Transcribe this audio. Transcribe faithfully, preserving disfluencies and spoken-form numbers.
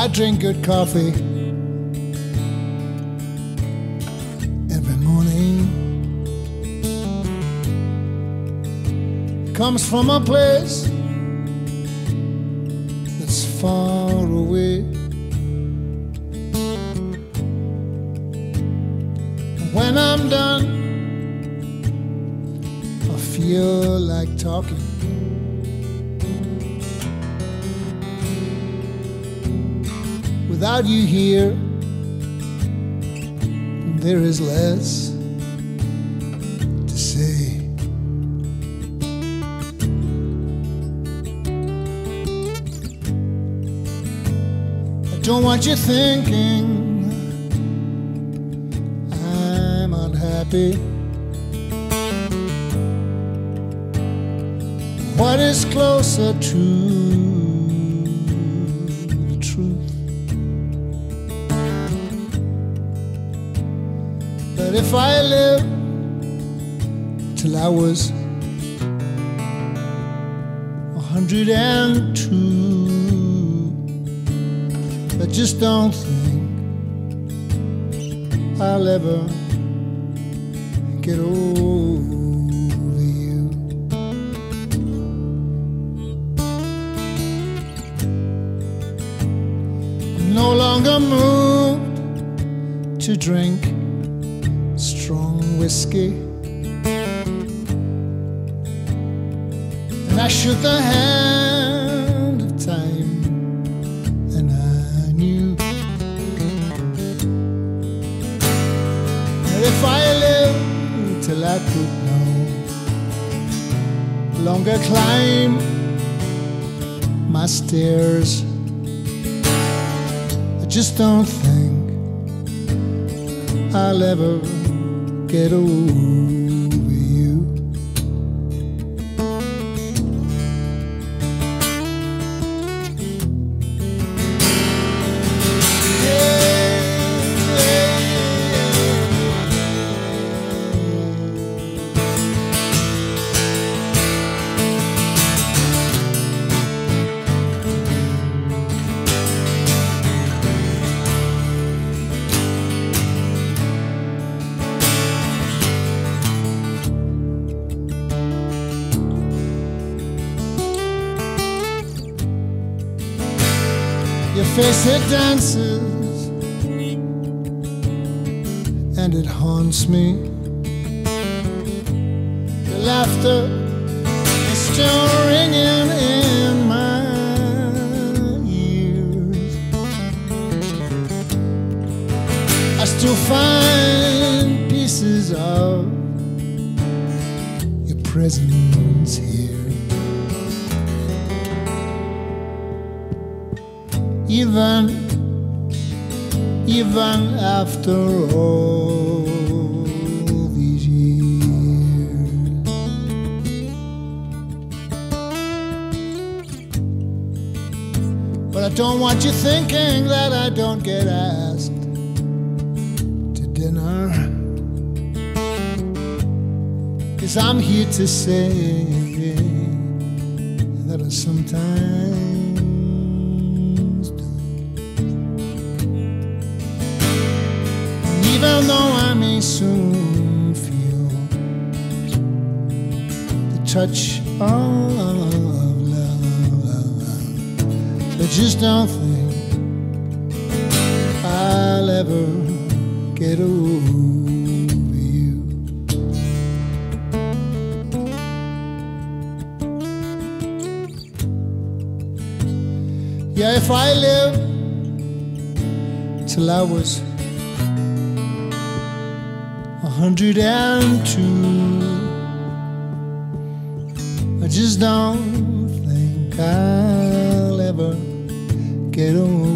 I drink good coffee every morning. It comes from a place that's far away. When I'm done, I feel like talking. Without you here, there is less to say. I don't want you thinking I'm unhappy. What is closer to the truth? But if I lived till I was a hundred and two, I just don't think I'll ever get over you. I'm no longer moved to drink strong whiskey, and I shook the hand of time, and I knew that if I lived till I could no longer climb my stairs, I just don't think I'll ever get over you. Your face, it dances and it haunts me. Your laughter is still ringing in my ears. I still find pieces of your presence here. Even, even after all these years. But I don't want you thinking that I don't get asked to dinner, 'cause I'm here to say that I sometimes even though I may soon feel the touch of love, I just don't think I'll ever get over you. Yeah, if I live till I was a hundred and two, I just don't think I'll ever get over